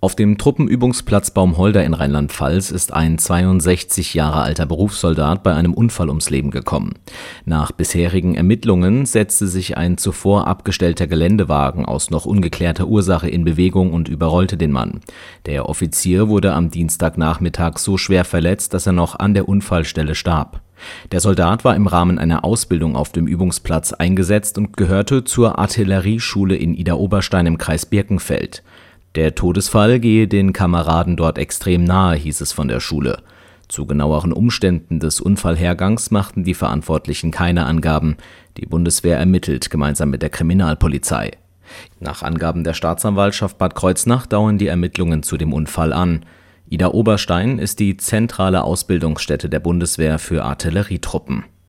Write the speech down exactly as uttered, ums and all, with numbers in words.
Auf dem Truppenübungsplatz Baumholder in Rheinland-Pfalz ist ein zweiundsechzig Jahre alter Berufssoldat bei einem Unfall ums Leben gekommen. Nach bisherigen Ermittlungen setzte sich ein zuvor abgestellter Geländewagen aus noch ungeklärter Ursache in Bewegung und überrollte den Mann. Der Offizier wurde am Dienstagnachmittag so schwer verletzt, dass er noch an der Unfallstelle starb. Der Soldat war im Rahmen einer Ausbildung auf dem Übungsplatz eingesetzt und gehörte zur Artillerieschule in Idar-Oberstein im Kreis Birkenfeld. Der Todesfall gehe den Kameraden dort extrem nahe, hieß es von der Schule. Zu genaueren Umständen des Unfallhergangs machten die Verantwortlichen keine Angaben. Die Bundeswehr ermittelt gemeinsam mit der Kriminalpolizei. Nach Angaben der Staatsanwaltschaft Bad Kreuznach dauern die Ermittlungen zu dem Unfall an. Idar-Oberstein ist die zentrale Ausbildungsstätte der Bundeswehr für Artillerietruppen.